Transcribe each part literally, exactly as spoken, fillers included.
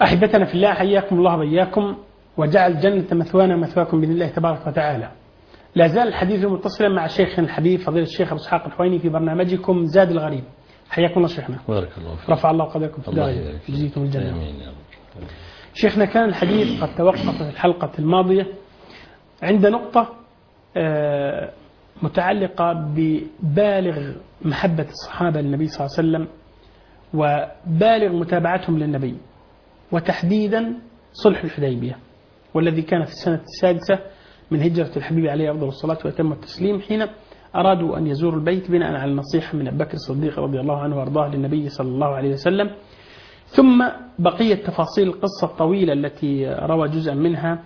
أحبتنا في الله، حياكم الله وإياكم، وجعل الجنة مثوانا مثواكم بإذن الله تبارك وتعالى. لا زال الحديث متصلا مع شيخنا الحبيب فضيلة الشيخ أبو إسحاق الحويني في برنامجكم زاد الغريب. حياكم الله شيخنا. بارك الله فيك. رفع الله قدركم في الدار جزيتم الجنة. آمين يا رب. شيخنا، كان الحديث قد توقف في الحلقة الماضية عند نقطة متعلقة ببالغ محبة الصحابة للنبي صلى الله عليه وسلم وبالغ متابعتهم للنبي، وتحديدا صلح الحديبية، والذي كان في السنة السادسة من هجرة الحبيب عليه أفضل الصلاة وأتم التسليم، حين أرادوا أن يزوروا البيت بناء على النصيحة من أبي بكر الصديق رضي الله عنه وأرضاه للنبي صلى الله عليه وسلم. ثم بقية تفاصيل القصة الطويلة التي روى جزءا منها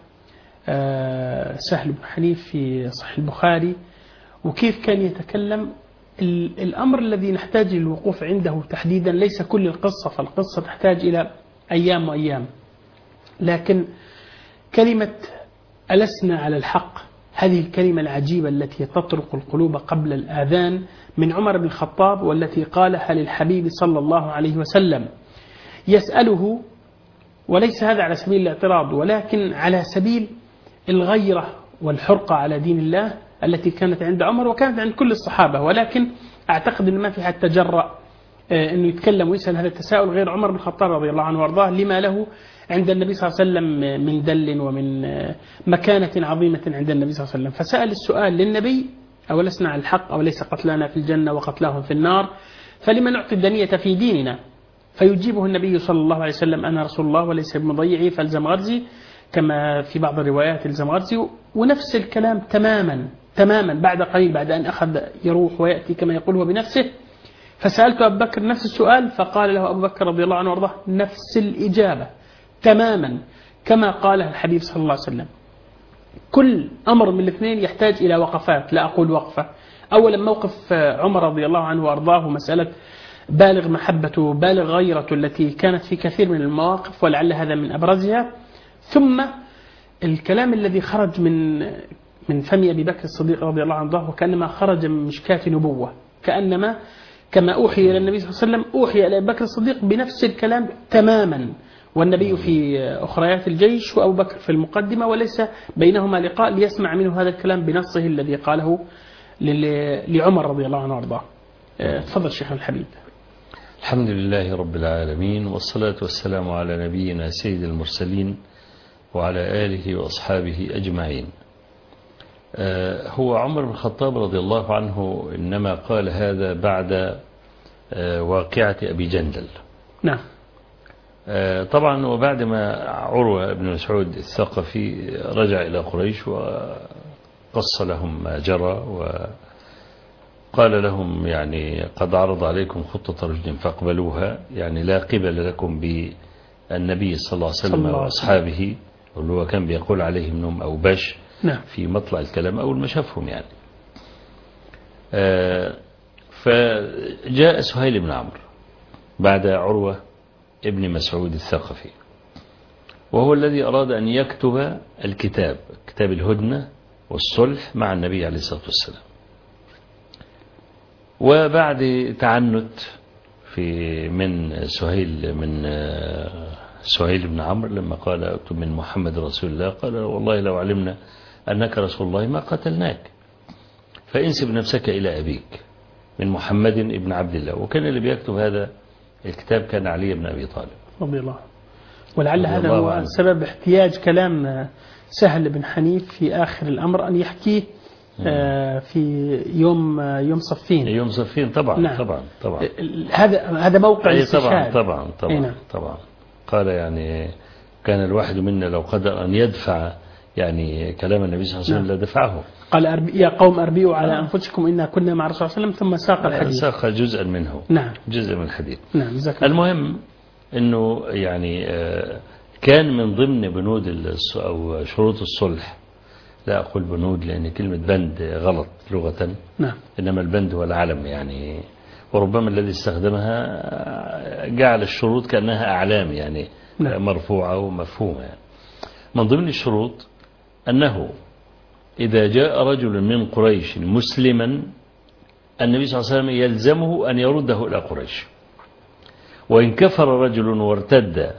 سهل بن حنيف في صحيح البخاري، وكيف كان يتكلم. الأمر الذي نحتاج للوقوف عنده تحديدا ليس كل القصة، فالقصة تحتاج إلى أيام وأيام، لكن كلمة ألسنا على الحق، هذه الكلمة العجيبة التي تطرق القلوب قبل الآذان من عمر بن الخطاب، والتي قالها للحبيب صلى الله عليه وسلم يسأله، وليس هذا على سبيل الاعتراض ولكن على سبيل الغيرة والحرقة على دين الله التي كانت عند عمر وكانت عند كل الصحابة، ولكن أعتقد أن ما في حد تجرأ أنه يتكلم ويسأل هذا التساؤل غير عمر بن الخطاب رضي الله عنه وارضاه، لما له عند النبي صلى الله عليه وسلم من دل ومن مكانة عظيمة عند النبي صلى الله عليه وسلم. فسأل السؤال للنبي: أولسنا على الحق؟ أوليس قتلانا في الجنة وقتلاهم في النار؟ فلما نعطي الدنية في ديننا؟ فيجيبه النبي صلى الله عليه وسلم: أنا رسول الله وليس بمضيعي فالزم غرزي، كما في بعض الروايات الزم غرزي. ونفس الكلام تماما تماما بعد قليل، بعد أن أخذ يروح ويأتي كما يقول هو بنفسه. فسألت أبو بكر نفس السؤال، فقال له أبو بكر رضي الله عنه وارضاه نفس الإجابة تماما كما قالها الحبيب صلى الله عليه وسلم. كل أمر من الاثنين يحتاج إلى وقفات، لا أقول وقفة. أولا موقف عمر رضي الله عنه وارضاه، مسألة بالغ محبته بالغ غيرته التي كانت في كثير من المواقف، ولعل هذا من أبرزها. ثم الكلام الذي خرج من من فم أبي بكر الصديق رضي الله عنه، وكأنما خرج من مشكاة نبوة، كأنما كما أوحي إلى النبي صلى الله عليه وسلم أوحي إلى أبي بكر الصديق بنفس الكلام تماما، والنبي في أخريات الجيش وأبو بكر في المقدمة، وليس بينهما لقاء ليسمع منه هذا الكلام بنصه الذي قاله لعمر رضي الله عنه وارضاه. تفضل شيخ الحبيب. الحمد لله رب العالمين، والصلاة والسلام على نبينا سيد المرسلين وعلى آله وأصحابه أجمعين. هو عمر بن الخطاب رضي الله عنه إنما قال هذا بعد واقعة أبي جندل. نعم. طبعا وبعد ما عروة بن مسعود الثقفي رجع إلى قريش وقص لهم ما جرى، وقال لهم يعني قد عرض عليكم خطة رشد فاقبلوها، يعني لا قبل لكم بالنبي صلى الله عليه وسلم وأصحابه، اللي هو كان بيقول عليهم أنهم أوباش في مطلع الكلام أول ما شافهم يعني. فجاء سهيل بن عمرو بعد عروة ابن مسعود الثقفي، وهو الذي أراد أن يكتب الكتاب، كتاب الهدنة والصلح مع النبي عليه الصلاة والسلام. وبعد تعنت في من سهيل من سهيل بن عمرو لما قال اكتب من محمد رسول الله، قال والله لو علمنا أنك رسول الله ما قتلناك، فانسب نفسك إلى أبيك من محمد ابن عبد الله. وكان اللي بيكتب هذا الكتاب كان علي بن أبي طالب رضي الله. ولعل هذا هو سبب احتياج كلام سهل بن حنيف في آخر الأمر أن يحكيه في يوم يوم صفين. يوم صفين طبعا. نعم. طبعا طبعا هذا هذا موقع الاستشهاد. طبعا طبعا طبعا, نعم. طبعا قال يعني كان الواحد منا لو قدر أن يدفع يعني كلام النبي صلى الله عليه وسلم لدفعه. قال يا قوم أربئوا على أنفسكم إنا كنا مع الرسول صلى الله عليه وسلم، ثم ساق الحديث، ساق جزءا منه. نعم. جزء من الحديث. نعم. المهم أنه يعني كان من ضمن بنود أو شروط الصلح، لا أقول بنود لأن كلمة بند غلط لغة، نعم. إنما البند هو العلم يعني، وربما الذي استخدمها جعل الشروط كأنها أعلام يعني، نعم. مرفوعة ومفهومة يعني. من ضمن الشروط أنه إذا جاء رجل من قريش مسلما النبي صلى الله عليه وسلم يلزمه أن يرده إلى قريش، وإن كفر رجل وارتد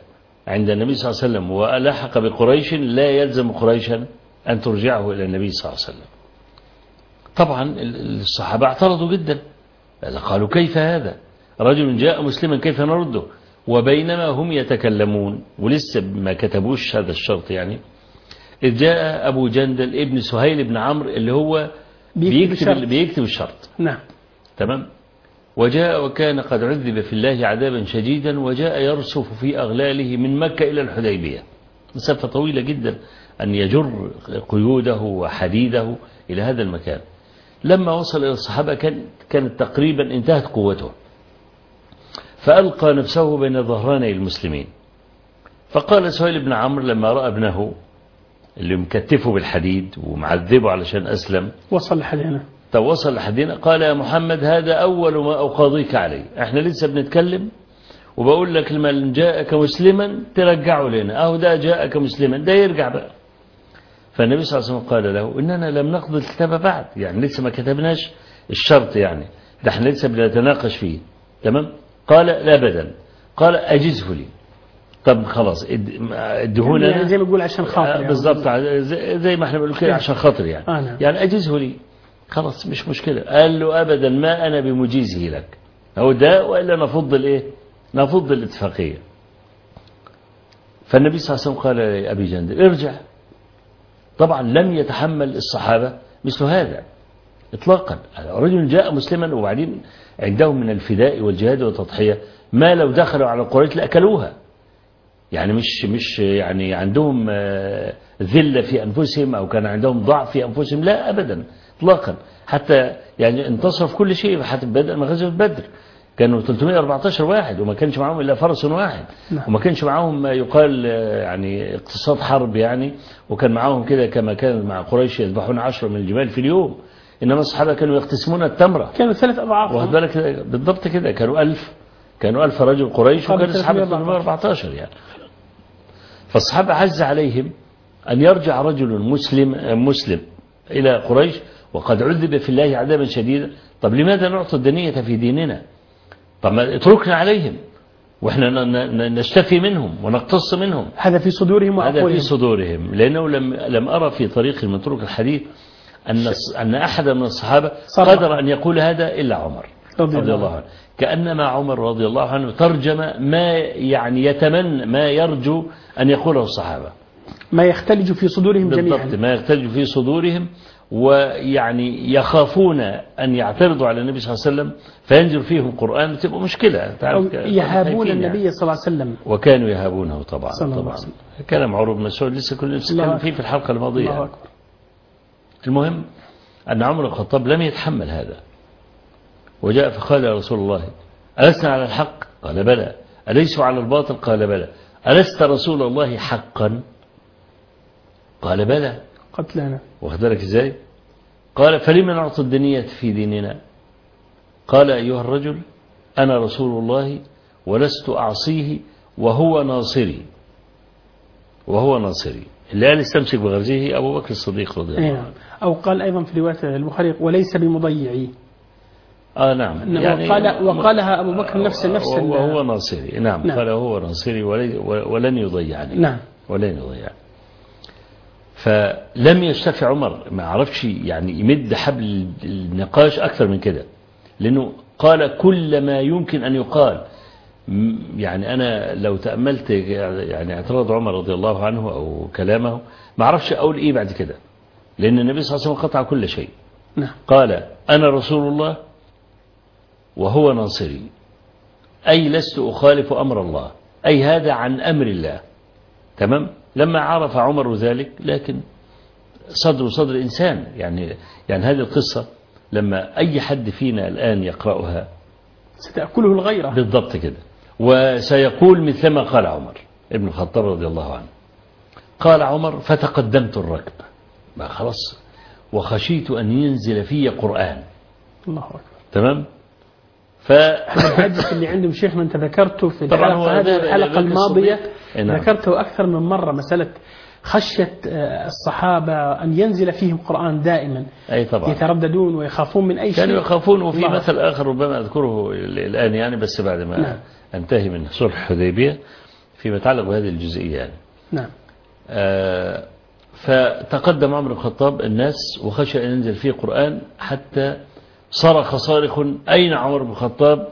عند النبي صلى الله عليه وسلم ولحق بقريش لا يلزم قريشا أن ترجعه إلى النبي صلى الله عليه وسلم. طبعا الصحابة اعترضوا جدا، قالوا كيف هذا، رجل جاء مسلما كيف نرده؟ وبينما هم يتكلمون ولسه ما كتبوش هذا الشرط يعني، إذ جاء أبو جندل ابن سهيل بن عمرو اللي هو بيكتب الشرط, بيكتب الشرط. نعم تمام. وجاء وكان قد عذب في الله عذابا شديدا، وجاء يرسف في أغلاله من مكة إلى الحديبية، مسافة طويلة جدا أن يجر قيوده وحديده إلى هذا المكان. لما وصل إلى الصحابة كان كانت تقريبا انتهت قوته، فألقى نفسه بين ظهراني المسلمين. فقال سهيل بن عمرو لما رأى ابنه اللي مكتفه بالحديد ومعذبه علشان أسلم، وصل لحد هنا طب وصل لحد هنا، قال يا محمد هذا أول ما أقاضيك عليه، احنا لسه بنتكلم وبقول لك لما جاءك مسلما ترجعه لنا، أهو ده جاءك مسلما ده يرجع بقى. فالنبي صلى الله عليه وسلم قال له إننا لم نقضي الكتاب بعد، يعني لسه ما كتبناش الشرط، يعني ده احنا لسه بنتناقش فيه. تمام. قال لا بدل، قال أجزه لي. طب خلاص ادهونا يعني زي ما بيقول عشان خاطر يعني. بالضبط زي ما احنا بنقول كده عشان خاطر يعني آه نعم. يعني أجزه لي خلاص مش مشكلة. قال له أبدا ما أنا بمجيزه لك، هو ده وإلا نفضل إيه نفضل الاتفاقية. فالنبي صلى الله عليه وسلم قال لأبي جندل ارجع. طبعا لم يتحمل الصحابة مثل هذا إطلاقا، رجل جاء مسلما وبعدين عندهم من الفداء والجهاد والتضحية ما لو دخلوا على قريش لأكلوها، يعني مش مش يعني عندهم ذلة في أنفسهم أو كان عندهم ضعف في أنفسهم، لا أبدا إطلاقا، حتى يعني انتصروا في كل شيء. حتى بدأ من غزوة بدر كانوا ثلاثمائة وأربعة عشر واحد وما كانش معهم إلا فرس واحد، وما كانش معهم ما يقال يعني اقتصاد حرب يعني، وكان معهم كده كما كان مع قريش يذبحون عشرة من الجمال في اليوم، إنما الصحابة كانوا يقتسمون التمرة، كانوا ثلاث أضعاف. واخد بالك بالضبط كده، كانوا ألف كانوا ألف رجل قريش وكان الصحابة ثلاثمائة وأربعة عشر يعني. فالصحابة عز عليهم أن يرجع رجل مسلم مسلم إلى قريش وقد عذب في الله عذابا شديدا. طب لماذا نعطي الدنية في ديننا؟ طب ما اتركنا عليهم وإحنا نشتفي منهم ونقتص منهم. هذا في صدورهم وأقولهم. هذا في صدورهم، لأنه لم لم أرى في طريق من طرق الحديث أن أن أحد من الصحابة قدر أن يقول هذا إلا عمر رضي, رضي الله عنه. كأنما عمر رضي الله عنه ترجم ما يعني يتمنى ما يرجو أن يقوله الصحابة، ما يختلج في صدورهم جميعا، بالضبط ما يختلج في صدورهم، ويعني يخافون أن يعترضوا على النبي صلى الله عليه وسلم فينزل فيهم قرآن تبقى مشكلة. يهابون النبي يعني. صلى الله عليه وسلم، وكانوا يهابونه طبعا طبعا. الله. كلام عمر بن مسعود لسه كنا نتكلم فيه في الحلقة الماضية. المهم أن عمر بن الخطاب لم يتحمل هذا وجاء فقال يا رسول الله ألسنا على الحق؟ قال بلى. أليسوا على الباطل؟ قال بلى. ألست رسول الله حقا؟ قال بلى. قتلنا. واخد بالك ازاي؟ قال فلما نعطي الدنية في ديننا؟ قال أيها الرجل أنا رسول الله ولست أعصيه وهو ناصري وهو ناصري. اللي قال استمسك بغرزه أبو بكر الصديق رضي الله عنه. أو قال أيضا في رواية البخاري وليس بمضيعي. آه نعم يعني وقال وقالها أبو بكر نفس نفس وهو ناصري. نعم, نعم. قال هو ناصري ولن يضيعني. نعم ولن يضيعني. فلم يشتفي عمر، ما عرفش يعني يمد حبل النقاش أكثر من كده، لأنه قال كل ما يمكن أن يقال. يعني أنا لو تأملت يعني اعتراض عمر رضي الله عنه أو كلامه ما عرفش أقول إيه بعد كده، لأن النبي صلى الله عليه وسلم قطع كل شيء. نعم. قال أنا رسول الله وهو ناصري، أي لست أخالف أمر الله، أي هذا عن أمر الله. تمام. لما عرف عمر ذلك، لكن صدر صدر إنسان يعني يعني هذه القصة لما أي حد فينا الآن يقرأها ستأكله الغيرة. بالضبط كده، وسيقول مثلما قال عمر ابن الخطاب رضي الله عنه. قال عمر فتقدمت الركب، ما خلاص، وخشيت أن ينزل في قرآن. الله أكبر. تمام. فالحديث اللي عندهم شيخنا أنت ذكرته في الحلقة, الحلقة الماضية ذكرته أكثر من مرة، مسألة خشية الصحابة أن ينزل فيهم قرآن دائما. أي طبعا. يترددون ويخافون من أي شيء. كانوا يخافون. وفي مثل آخر ربما أذكره الآن يعني بس بعد ما نعم. انتهي من صلح حديبية، فيما يتعلق بهذه الجزئية يعني. نعم. آه فتقدم عمر بن الخطاب الناس وخشى أن ينزل فيه قرآن، حتى صرخ صارخ أين عمر بن الخطاب؟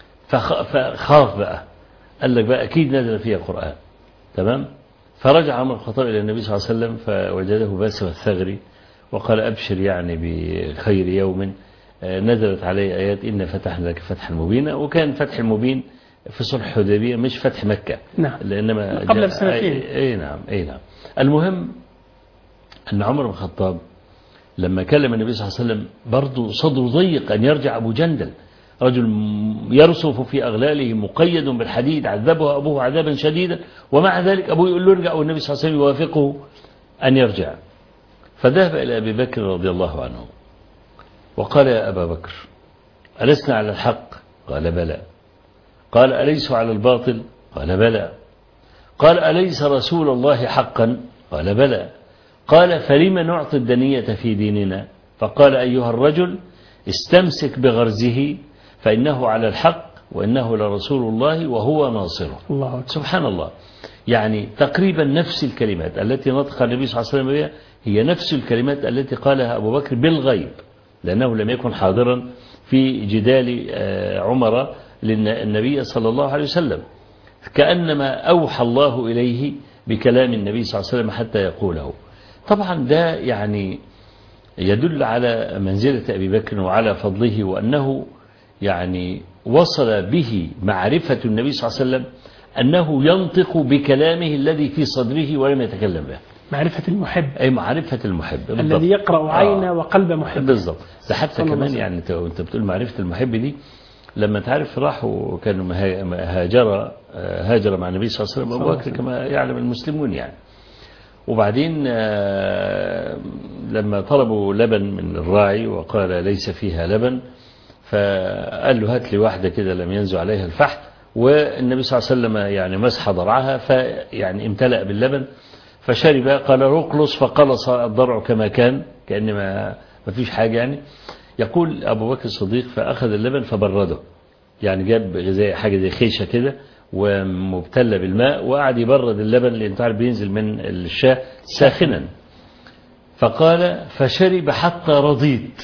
فخاف بقى، قال لك بقى أكيد نزل فيها قرآن. تمام. فرجع عمر بن الخطاب إلى النبي صلى الله عليه وسلم فوجده باسم الثغر وقال أبشر يعني بخير يوم نزلت عليه آيات إن فتحنا لك فتحا مبينا. وكان فتح المبين في صلح الحديبية مش فتح مكة. نعم. لأنما قبل بسنتين. أي نعم أي نعم. المهم أن عمر بن الخطاب لما كلم النبي صلى الله عليه وسلم برضه صدره ضيق أن يرجع أبو جندل، رجل يرصف في أغلاله مقيد بالحديد عذبه أبوه عذابا شديدا، ومع ذلك أبوه يقول له ارجع، والنبي صلى الله عليه وسلم يوافقه أن يرجع. فذهب إلى أبي بكر رضي الله عنه وقال يا أبا بكر ألسنا على الحق؟ قال بلى. قال أليس على الباطل؟ قال بلى. قال أليس رسول الله حقا؟ قال بلى. قال فلم نعطي الدنية في ديننا؟ فقال أيها الرجل استمسك بغرزه فإنه على الحق وإنه لرسول الله وهو ناصره. الله. سبحان الله. يعني تقريبا نفس الكلمات التي نطق النبي صلى الله عليه وسلم بها هي نفس الكلمات التي قالها أبو بكر بالغيب، لأنه لم يكن حاضرا في جدال عمر للنبي صلى الله عليه وسلم، كأنما أوحى الله إليه بكلام النبي صلى الله عليه وسلم حتى يقوله. طبعا ده يعني يدل على منزلة أبي بكر وعلى فضله، وأنه يعني وصل به معرفة النبي صلى الله عليه وسلم أنه ينطق بكلامه الذي في صدره ولم يتكلم به. معرفة المحب. أي معرفة المحب بالضبط. الذي يقرأ عين آه. وقلب محب. بالضبط. ده حتى كمان يعني أنت بتقول معرفة المحب دي، لما تعرف راحوا كانوا هاجر هاجر مع النبي صلى الله عليه وسلم أبو بكر كما يعلم المسلمون يعني. وبعدين لما طلبوا لبن من الراعي وقال ليس فيها لبن، فقال له هات لي واحدة كده لم ينزل عليها الفحم، والنبي صلى الله عليه وسلم يعني مسح ضرعها فيعني امتلأ باللبن فشرب. قال رقلص فقلص الضرع كما كان، كأن ما ما فيش حاجة يعني. يقول أبو بكر الصديق فأخذ اللبن فبرده، يعني جاب غذاء حاجة زي خيشة كده ومبتلة بالماء وقعد يبرد اللبن اللي انت عارف بينزل من الشاة ساخنا. فقال فشرب حتى رضيت،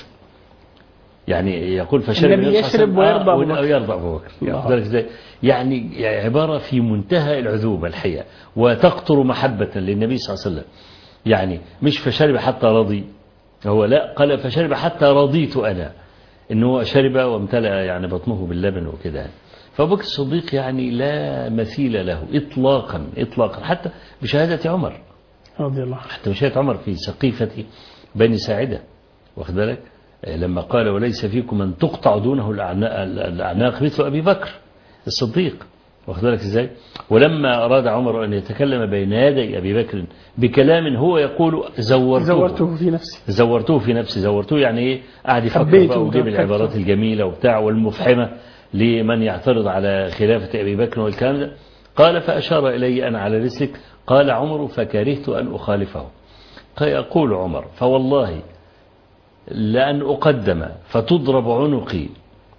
يعني يقول فشرب النبي يشرب ويرضى أبو بكر. يرضى أبو بكر يعني عبارة في منتهى العذوبة الحقيقة، وتقطر محبة للنبي صلى الله عليه وسلم. يعني مش فشرب حتى رضي، هو لا، قال فشرب حتى رضيت أنا، إنه شرب وامتلأ يعني بطنه باللبن وكده. فأبو بكر الصديق يعني لا مثيل له إطلاقا إطلاقا، حتى بشهادة عمر رضي الله، حتى بشهادة عمر في سقيفة بني ساعدة، واخد بالك، لما قال وليس فيكم من تقطع دونه الأعناق مثل أبي بكر الصديق، واخد بالك ازاي. ولما أراد عمر أن يتكلم بين يدي أبي بكر بكلام هو يقول زورته, زورته في نفسي زورته في نفسي زورته يعني إيه، قاعد يفكر بقى ويجيب العبارات الجميلة وبتاع والمفحمة لمن يعترض على خلافة أبي بكر والكلام ده. قال فأشار إلي أنا على رسلك. قال عمر فكرهت أن أخالفه. يقول عمر فوالله لأن أقدم فتضرب عنقي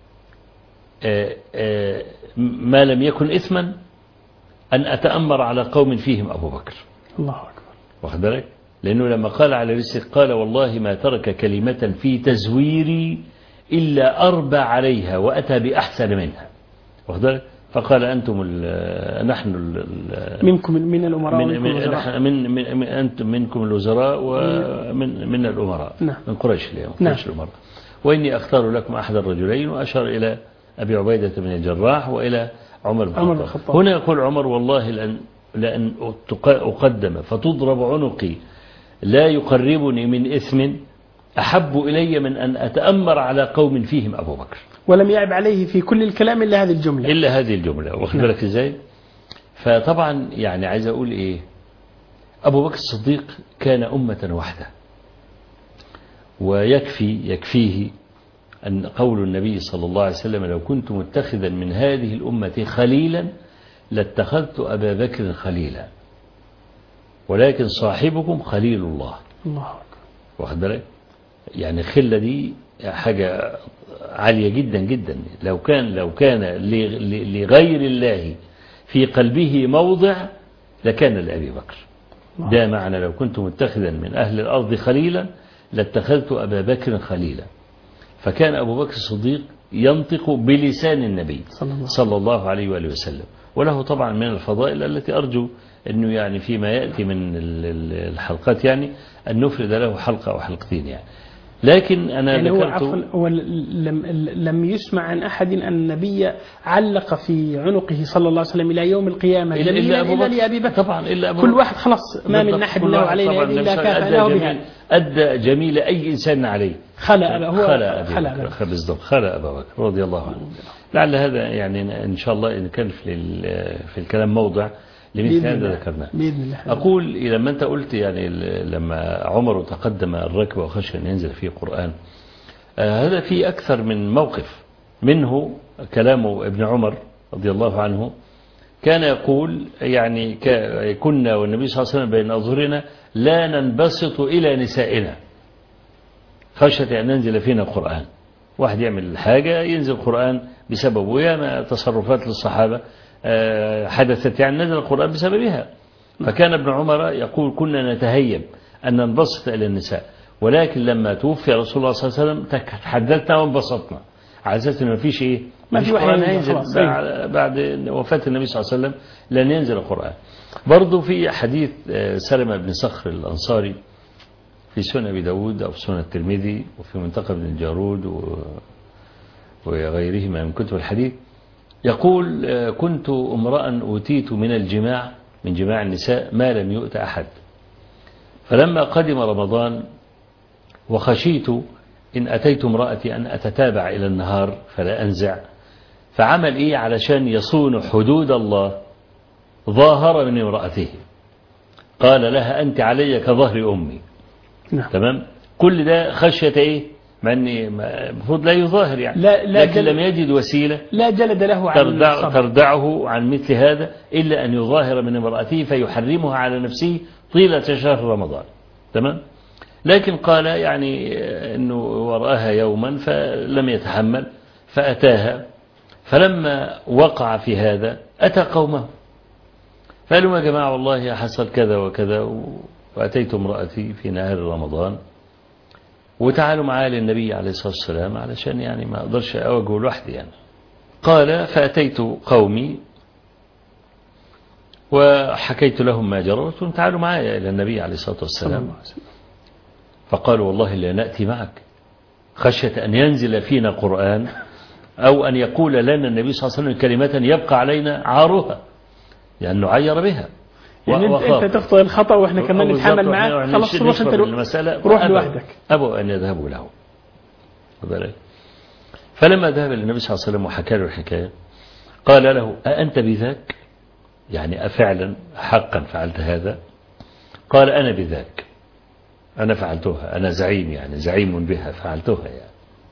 آآ آآ ما لم يكن إثما أن أتأمر على قوم فيهم أبو بكر. الله أكبر. واخد بالك، لأنه لما قال على رسلك قال والله ما ترك كلمة في تزويري إلا أربى عليها وأتى بأحسن منها. واخد بالك، فقال أنتم ال نحن ال منكم من الأمراء من من, من, من, من أنتم منكم الوزراء ومن من الأمراء نعم. من قريش اليوم نعم. قريش الأمراء. وإني أختار لكم أحد الرجلين، وأشار إلى أبي عبيدة بن الجراح وإلى عمر بن الخطاب. هنا يقول عمر والله لأن لأن أقدم فتضرب عنقي لا يقربني من إثم أحب إلي من أن أتأمر على قوم فيهم أبو بكر. ولم يعب عليه في كل الكلام إلا هذه الجملة إلا هذه الجملة واخد بالك إزاي. فطبعا يعني عايز أقول إيه، أبو بكر الصديق كان أمة واحدة، ويكفي يكفيه أن قول النبي صلى الله عليه وسلم لو كنت متخذا من هذه الأمة خليلا لاتخذت أبا بكر خليلا ولكن صاحبكم خليل الله. الله أكبر. واخد بالك، يعني الخلة دي حاجة عالية جدا جدا. لو كان لو كان لغير الله في قلبه موضع لكان لأبي بكر. ده معنى لو كنت متخذا من أهل الأرض خليلا لاتخذت أبا بكر خليلا. فكان أبو بكر الصديق ينطق بلسان النبي صلى الله عليه وآله وسلم، وله طبعا من الفضائل التي أرجو أنه يعني فيما يأتي من الحلقات يعني أن نفرد له حلقة أو حلقتين يعني. لكن أنا يعني هو ذكرت عفوا هو لم, لم يسمع عن أحد أن النبي علق في عنقه صلى الله عليه وسلم إلى يوم القيامة إلا, إلا, أبو إلا لأبي بكر. طبعا إلا أبو كل واحد خلاص ما من نحب له علينا إلا كافأناه بها. أدى جميل أي إنسان عليه. خلى أبا هو خلى أبي بكر بالضبط، خلى أبا بكر رضي الله عنه. لعل هذا يعني إن شاء الله إن كان في في الكلام موضع لمثل هذا ذكرناه. أقول لما أنت قلت يعني لما عمر تقدم الركب وخشى أن ينزل فيه قرآن، آه هذا في أكثر من موقف. منه كلام ابن عمر رضي الله عنه كان يقول يعني كنا والنبي صلى الله عليه وسلم بين أظهرنا لا ننبسط إلى نسائنا خشية أن ننزل فينا قرآن. واحد يعمل حاجة ينزل القرآن بسببه، ياما تصرفات للصحابة حدثت يعني نزل القرآن بسببها. فكان ابن عمر يقول كنا نتهيب أن ننبسط إلى النساء، ولكن لما توفي رسول الله صلى الله عليه وسلم تحدثنا وانبسطنا على أساس إنه ما فيش إيه ما في قرآن هينزل بعد وفاة النبي صلى الله عليه وسلم لن ينزل القرآن. برضو في حديث سلمة بن صخر الأنصاري في سنن أبي داود أو سنن الترمذي وفي منتقى بن الجارود وغيرهما من كتب الحديث يقول كنت امرأ أوتيت من الجماع من جماع النساء ما لم يؤت أحد، فلما قدم رمضان وخشيت إن أتيت امرأتي أن أتتابع إلى النهار فلا أنزع، فعمل إيه علشان يصون حدود الله ظاهر من امرأته قال لها أنت علي كظهر أمي. نعم. تمام. كل ده خشية إيه مع أن المفروض لا يظاهر يعني لا لا لكن لم يجد وسيلة لا جلد له عن تردع تردعه عن مثل هذا إلا أن يظاهر من امرأته فيحرمها على نفسه طيلة شهر رمضان. تمام. لكن قال يعني أنه ورآها يوما فلم يتحمل فأتاها، فلما وقع في هذا أتى قومه فقالوا يا جماعة والله حصل كذا وكذا وأتيت امرأتي في نهار رمضان وتعالوا معايا للنبي عليه الصلاة والسلام علشان يعني ما أقدرش أواجهه لوحدي يعني. قال فأتيت قومي وحكيت لهم ما جرى وقلت تعالوا معايا إلى النبي عليه الصلاة والسلام، فقالوا والله لا نأتي معك خشية أن ينزل فينا قرآن أو أن يقول لنا النبي صلى الله عليه وسلم كلمة يبقى علينا عارها يعني نعير بها. يعني أنت تخطئ الخطأ وإحنا كمان نتحمل معاه خلاص روح أنت روح لوحدك. أبوا أن يذهبوا له. فلما ذهب للنبي صلى الله عليه وسلم وحكى له الحكاية قال له أأنت بذاك يعني أفعلا حقا فعلت هذا؟ قال أنا بذاك أنا فعلتها أنا زعيم يعني زعيم بها فعلتها يعني.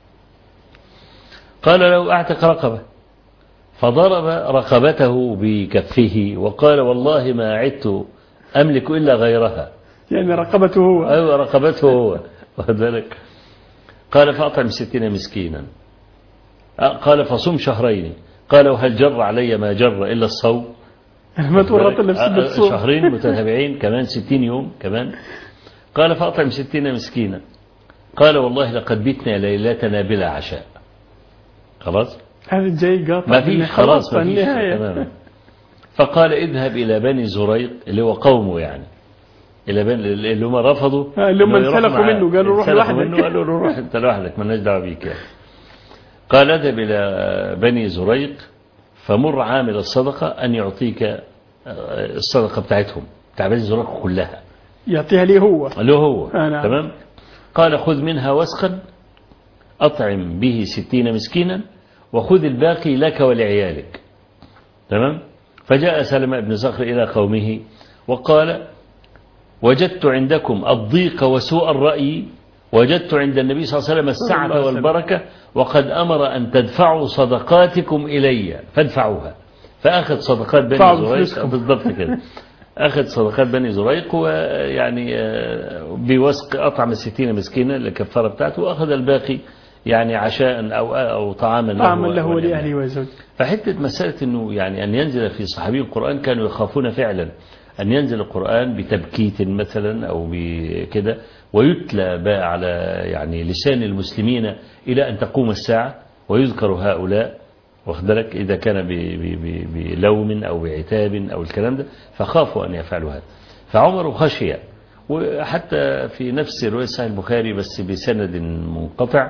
قال له أعتق رقبة، فضرب رقبته بكفه وقال والله ما عدت أملك إلا غيرها. يعني رقبته هو. أيوة رقبته هو. وذلك قال فأطعم ستين مسكينا. قال فصم شهرين. قال وهل جر علي ما جر إلا الصوم؟ ما تورط نفسك بالصوم. شهرين متتابعين كمان ستين يوم كمان. قال فأطعم ستين مسكينا. قال والله لقد بتنا ليلتنا بلا عشاء. خلاص هذا جاي قاطع ما فيش خلاص ما فيش تماما. فقال اذهب إلى بني زريق اللي هو قومه يعني إلى بني اللي هم رفضوا اللي هم انسلخوا منه قالوا روح لوحدك قالوا له روح أنت لوحدك ما لناش دعوه بيك يعني. قال اذهب إلى بني زريق فمر عامل الصدقة أن يعطيك الصدقة بتاعتهم بتاع بني زريق كلها يعطيها ليه هو له هو. آه تمام. قال خذ منها وسخا أطعم به ستين مسكينا وخذ الباقي لك ولعيالك. تمام. فجاء سلمة بن صخر إلى قومه وقال وجدت عندكم الضيق وسوء الرأي وجدت عند النبي صلى الله عليه وسلم السعة والبركة وقد أمر أن تدفعوا صدقاتكم إلي فادفعوها. فأخذ صدقات بني زريق بالضبط كده أخذ صدقات بني زريق ويعني بوسق أطعم الستين مسكينا الكفارة بتاعته وأخذ الباقي يعني عشاء أو أو طعاما له, طعاما له ولأهله وزوجه. فحتة مسألة أنه يعني أن ينزل في صحابي القرآن كانوا يخافون فعلا أن ينزل القرآن بتبكيت مثلا أو بكده ويتلى بقى على يعني لسان المسلمين إلى أن تقوم الساعة ويذكر هؤلاء واخد بالك إذا كان بلوم أو بعتاب أو الكلام ده، فخافوا أن يفعلوا هذا. فعمر خشي، وحتى في نفس رواية صحيح البخاري بس بسند منقطع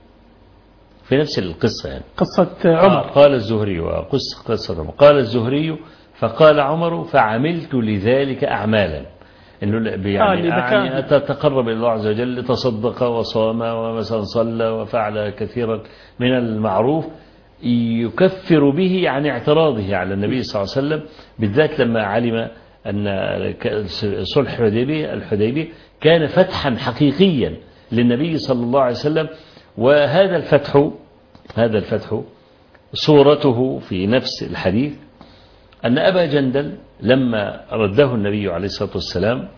في نفس القصة يعني قصة عمر. قال الزهري وقصة قصة عمر قال الزهري فقال عمر فعملت لذلك أعمالا إنه يعني, آه يعني أتتقرب إلى الله عز وجل، تصدق وصام ومثلا صلى وفعل كثيرا من المعروف يكفر به عن اعتراضه على النبي صلى الله عليه وسلم، بالذات لما علم أن صلح الحديبية الحديبية كان فتحا حقيقيا للنبي صلى الله عليه وسلم. وهذا الفتح هذا الفتح صورته في نفس الحديث أن أبا جندل لما رده النبي عليه الصلاة والسلام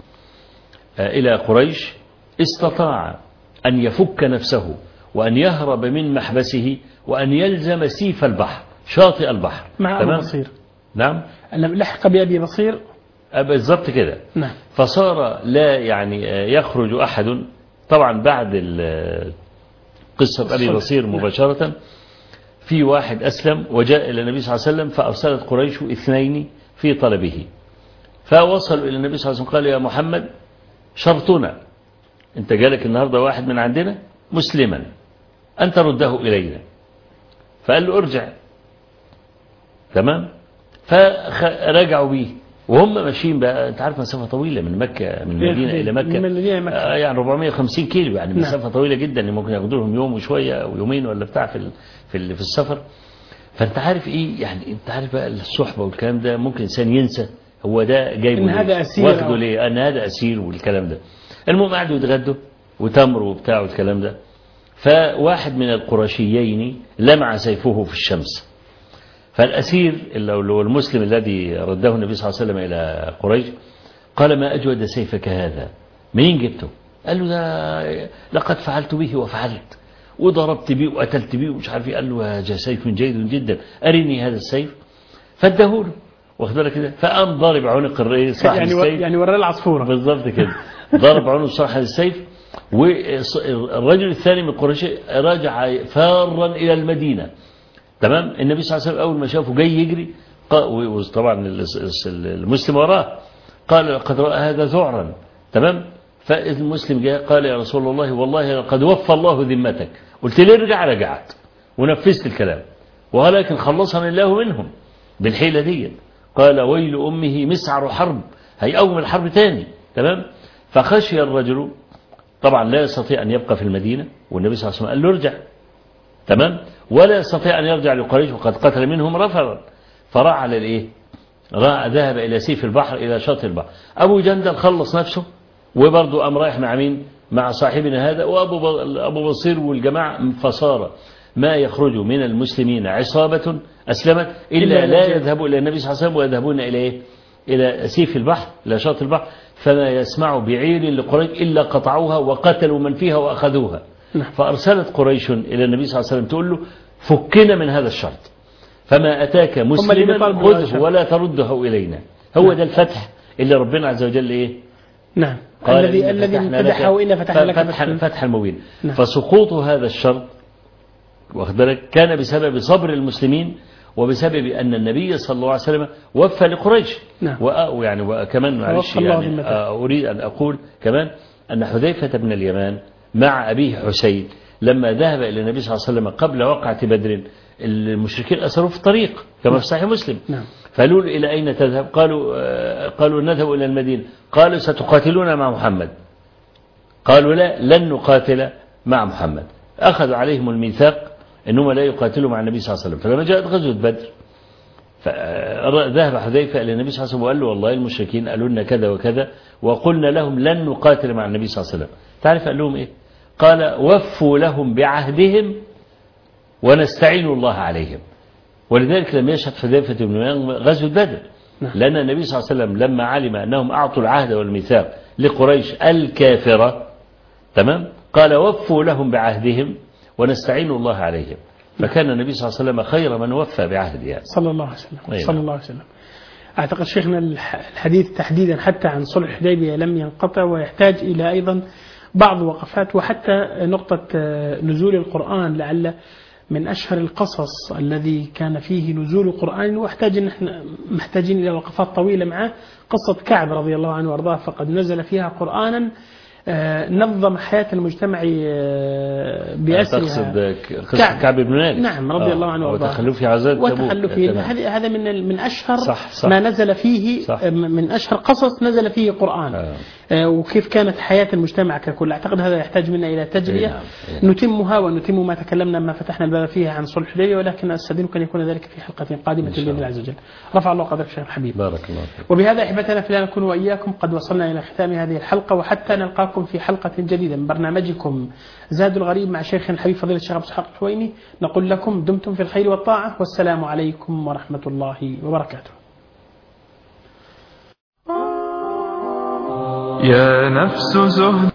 إلى قريش استطاع أن يفك نفسه وأن يهرب من محبسه وأن يلزم سيف البحر شاطئ البحر مع أبو بصير. نعم أنه لحق بأبي بصير بالضبط كده. نعم. فصار لا يعني يخرج أحد طبعا بعد قصة أبي بصير مباشرة في واحد أسلم وجاء إلى النبي صلى الله عليه وسلم فأرسلت قريش اثنين في طلبه، فوصلوا إلى النبي صلى الله عليه وسلم قال يا محمد شرطنا أنت جالك النهاردة واحد من عندنا مسلما أن ترده إلينا، فقال له ارجع تمام. فرجعوا به وهم ماشيين بقى، انت عارف مسافة طويلة من مكة من المدينة إلى مكة, من مكة. آه يعني أربعمائة وخمسين كيلو يعني نعم. مسافة طويلة جدا ممكن ياخدوا لهم يوم وشوية أو يومين ولا بتاع في في في السفر. فانت عارف ايه يعني، انت عارف بقى الصحبة والكلام ده ممكن إنسان ينسى هو ده جايبه إن هذا أسير واخده ليه أن هذا أسير والكلام ده. المهم قعدوا يتغدوا وتمر وبتاع والكلام ده، فواحد من القرشيين لمع سيفه في الشمس، فالأسير اللي هو المسلم الذي رده النبي صلى الله عليه وسلم إلى قريش قال ما أجود سيفك هذا منين جبته؟ قال له ده لقد فعلت به وفعلت وضربت به وقتلت به ومش عارف. قال له هذا سيف جيد جدا أرني هذا السيف، فادهوله واخد بالك كده، فقام ضارب عنق الرئيس صاحب يعني السيف يعني وراه العصفورة بالضبط كده ضرب عنق صاحب السيف. والرجل الثاني من قريش رجع فارا إلى المدينة تمام. النبي صلى الله عليه وسلم أول ما شافه جاي يجري وطبعا المسلم وراه قال قد رأى هذا ذعرا تمام. فالمسلم جاء قال يا رسول الله والله قد وفى الله ذمتك، قلت لي ارجع رجعت ونفذت الكلام ولكن خلصني الله منهم بالحيلة دي. قال ويل أمه مسعر حرب هيقوم الحرب تاني تمام. فخشي الرجل طبعا لا يستطيع أن يبقى في المدينة والنبي صلى الله عليه وسلم قال له ارجع تمام، ولا يستطيع أن يرجع لقريش وقد قتل منهم رفضا. فراح على الإيه؟ راح ذهب إلى سيف البحر إلى شاطئ البحر. أبو جندل خلص نفسه وبرضه قام رايح مع مين؟ مع صاحبنا هذا وأبو أبو بصير والجماعة. فصار ما يخرج من المسلمين عصابة أسلمت إلا لا يذهبوا إلى النبي صلى الله عليه وسلم ويذهبون إلى إيه؟ إلى سيف البحر إلى شاطئ البحر، فما يسمع بعير لقريش إلا قطعوها وقتلوا من فيها وأخذوها. فأرسلت قريش إلى النبي صلى الله عليه وسلم تقول له فكنا من هذا الشرط، فما أتاك مسلما خذه ولا ترده إلينا. هو ده الفتح اللي ربنا عز وجل إيه؟ نعم الذي الذي فتحه وإلا فتح لك فتح فتح المبين. نعم. فسقوط هذا الشرط واخد بالك كان بسبب صبر المسلمين وبسبب أن النبي صلى الله عليه وسلم وفى لقريش. نعم. ويعني وكمان معلش يعني أريد أن أقول كمان أن حذيفة بن اليمان مع أبيه حسين لما ذهب إلى النبي صلى الله عليه وسلم قبل وقعة بدر المشركين أسروا في الطريق كما في صحيح مسلم. نعم. فقالوا إلى أين تذهب؟ قالوا قالوا نذهب إلى المدينة. قالوا ستقاتلون مع محمد. قالوا لا لن نقاتل مع محمد. أخذوا عليهم الميثاق أنهم لا يقاتلوا مع النبي صلى الله عليه وسلم. فلما جاءت غزوة بدر فذهب حذيفة إلى النبي صلى الله عليه وسلم وقال له والله المشركين قالوا لنا كذا وكذا وقلنا لهم لن نقاتل مع النبي صلى الله عليه وسلم. تعرف قال لهم إيه؟ قال وفوا لهم بعهدهم ونستعين الله عليهم. ولذلك لم يشهد حذيفة بن اليمان غزوة بدر لأن النبي صلى الله عليه وسلم لما علم أنهم أعطوا العهد والميثاق لقريش الكافرة تمام قال وفوا لهم بعهدهم ونستعين الله عليهم. فكان النبي صلى الله عليه وسلم خير من وفى بعهده يعني. صلى الله عليه وسلم. أيوة. صلى الله عليه وسلم. أعتقد شيخنا الحديث تحديدا حتى عن صلح الحديبية لم ينقطع، ويحتاج إلى أيضا بعض وقفات، وحتى نقطة نزول القرآن لعل من أشهر القصص الذي كان فيه نزول القرآن، واحتاج أن احنا محتاجين إلى وقفات طويلة معه. قصة كعب رضي الله عنه وارضاه، فقد نزل فيها قرآنا نظم حياة المجتمع بأسرها. تقصد قصة كعب بن مالك؟ نعم رضي الله عنه وارضاه. وتخلفه عزاء تبوك. وتخلفه هذا هذا من من أشهر صح صح. ما نزل فيه. صح. من أشهر قصص نزل فيه قرآن. آه. وكيف كانت حياة المجتمع ككل. أعتقد هذا يحتاج منا إلى تجرية. نعم. نعم. نتمها ونتم ما تكلمنا ما فتحنا الباب فيه عن صلح الحديبية، ولكن أستدعيك أن يكون ذلك في حلقة قادمة بإذن الله عز وجل. رفع الله قدرك شيخ الحبيب. بارك الله فيك. وبهذا أحبتنا في الله نكون وإياكم قد وصلنا إلى ختام هذه الحلقة، وحتى نلقاكم في حلقة جديدة من برنامجكم زاد الغريب مع شيخ الحبيب فضيلة الشيخ أبو إسحاق الحويني، نقول لكم دمتم في الخير والطاعة، والسلام عليكم ورحمة الله وبركاته. يا نفس زهد